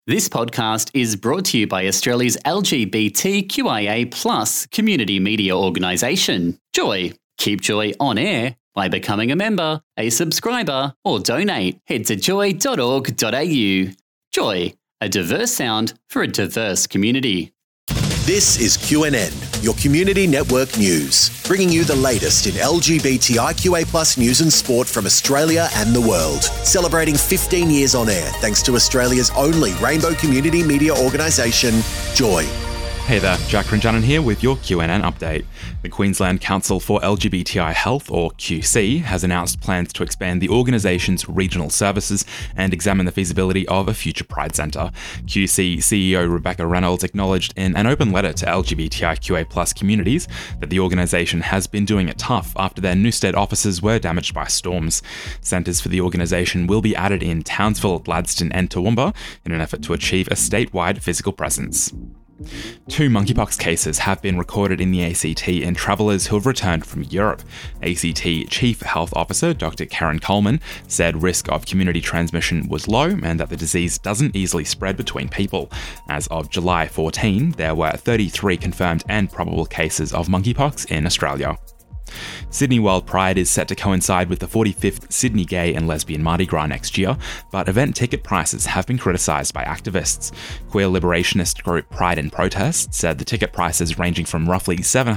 This podcast is brought to you by Australia's LGBTQIA+ community media organisation, Joy. Keep Joy on air by becoming a member, a subscriber, or donate. Head to joy.org.au. Joy, a diverse sound for a diverse community. This is QNN, your community network news, bringing you the latest in LGBTIQA+ news and sport from Australia and the world. Celebrating 15 years on air thanks to Australia's only rainbow community media organisation, Joy. Hey there, Jack Ranjanan here with your QNN update. The Queensland Council for LGBTI Health, or QC, has announced plans to expand the organisation's regional services and examine the feasibility of a future Pride Centre. QC CEO Rebecca Reynolds acknowledged in an open letter to LGBTIQA+ communities that the organisation has been doing it tough after their Newstead offices were damaged by storms. Centres for the organisation will be added in Townsville, Gladstone and Toowoomba in an effort to achieve a statewide physical presence. 2 monkeypox cases have been recorded in the ACT in travellers who have returned from Europe. ACT Chief Health Officer Dr. Karen Coleman said risk of community transmission was low and that the disease doesn't easily spread between people. As of July 14, there were 33 confirmed and probable cases of monkeypox in Australia. Sydney World Pride is set to coincide with the 45th Sydney Gay and Lesbian Mardi Gras next year, but event ticket prices have been criticised by activists. Queer liberationist group Pride in Protest said the ticket prices ranging from roughly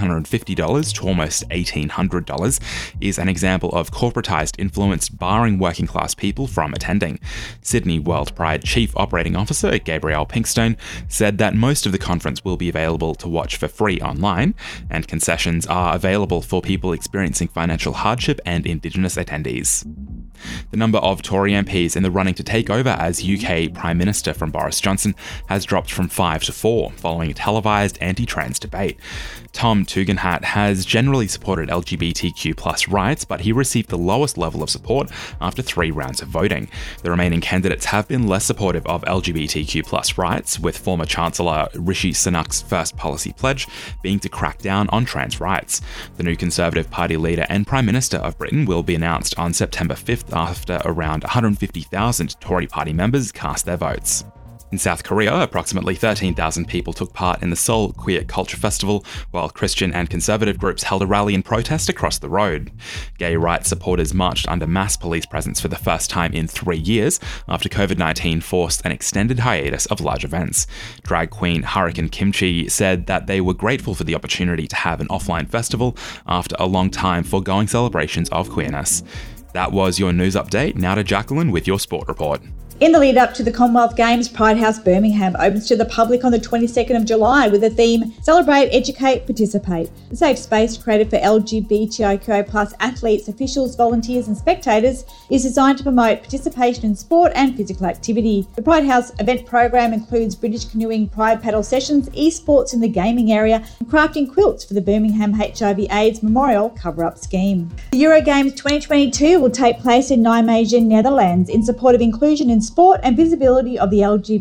$750 to almost $1,800 is an example of corporatised influence barring working class people from attending. Sydney World Pride Chief Operating Officer Gabrielle Pinkstone said that most of the conference will be available to watch for free online, and concessions are available for people experiencing financial hardship and Indigenous attendees. The number of Tory MPs in the running to take over as UK Prime Minister from Boris Johnson has dropped from 5 to 4 following a televised anti-trans debate. Tom Tugendhat has generally supported LGBTQ+ rights, but he received the lowest level of support after 3 rounds of voting. The remaining candidates have been less supportive of LGBTQ+ rights, with former Chancellor Rishi Sunak's first policy pledge being to crack down on trans rights. The new Conservative Party leader and Prime Minister of Britain will be announced on September 5th after around 150,000 Tory party members cast their votes. In South Korea, approximately 13,000 people took part in the Seoul Queer Culture Festival, while Christian and conservative groups held a rally and protest across the road. Gay rights supporters marched under mass police presence for the first time in 3 years after COVID-19 forced an extended hiatus of large events. Drag queen Hurricane Kimchi said that they were grateful for the opportunity to have an offline festival after a long time foregoing celebrations of queerness. That was your news update. Now to Jacqueline with your sport report. In the lead up to the Commonwealth Games, Pride House Birmingham opens to the public on the 22nd of July with the theme Celebrate, Educate, Participate. The safe space created for LGBTIQA+ athletes, officials, volunteers and spectators is designed to promote participation in sport and physical activity. The Pride House event program includes British canoeing, pride paddle sessions, esports in the gaming area and crafting quilts for the Birmingham HIV/AIDS Memorial Cover-Up Scheme. The Eurogames 2022 will take place in Nijmegen, Netherlands in support of inclusion in sport and visibility of the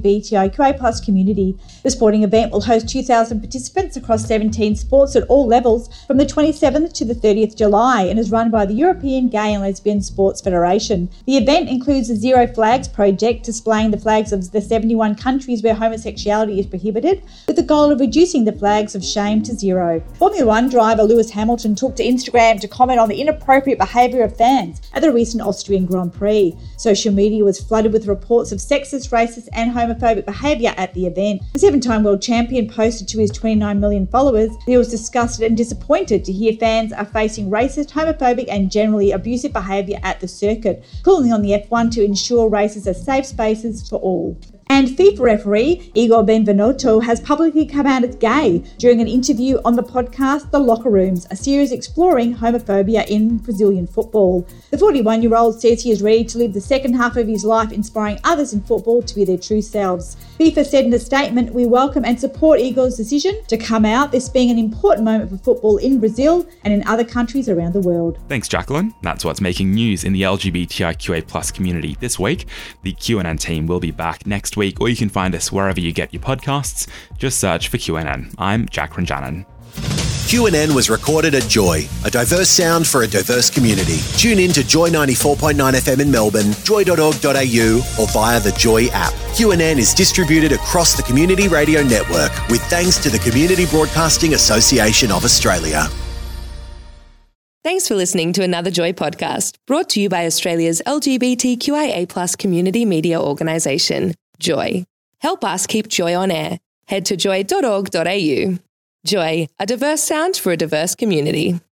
LGBTIQA+ community. The sporting event will host 2,000 participants across 17 sports at all levels from the 27th to the 30th July and is run by the European Gay and Lesbian Sports Federation. The event includes the Zero Flags project, displaying the flags of the 71 countries where homosexuality is prohibited, with the goal of reducing the flags of shame to zero. Formula One driver Lewis Hamilton took to Instagram to comment on the inappropriate behaviour of fans at the recent Austrian Grand Prix. Social media was flooded with reports of sexist, racist and homophobic behaviour at the event. The 7-time world champion posted to his 29 million followers that he was disgusted and disappointed to hear fans are facing racist, homophobic and generally abusive behaviour at the circuit, calling on the F1 to ensure races are safe spaces for all. And FIFA referee Igor Benvenuto has publicly come out as gay during an interview on the podcast The Locker Rooms, a series exploring homophobia in Brazilian football. The 41-year-old says he is ready to live the second half of his life inspiring others in football to be their true selves. FIFA said in a statement, "We welcome and support Igor's decision to come out, this being an important moment for football in Brazil and in other countries around the world." Thanks, Jacqueline. That's what's making news in the LGBTIQA+ community this week. The QNN team will be back next week, or you can find us wherever you get your podcasts. Just search for QNN. I'm Jack Ranjanan. QNN was recorded at Joy, a diverse sound for a diverse community. Tune in to Joy 94.9 FM in Melbourne, joy.org.au or via the Joy app. QNN is distributed across the Community Radio Network with thanks to the Community Broadcasting Association of Australia. Thanks for listening to another Joy podcast, brought to you by Australia's LGBTQIA+ community media organisation, Joy. Help us keep Joy on air. Head to joy.org.au. Joy, a diverse sound for a diverse community.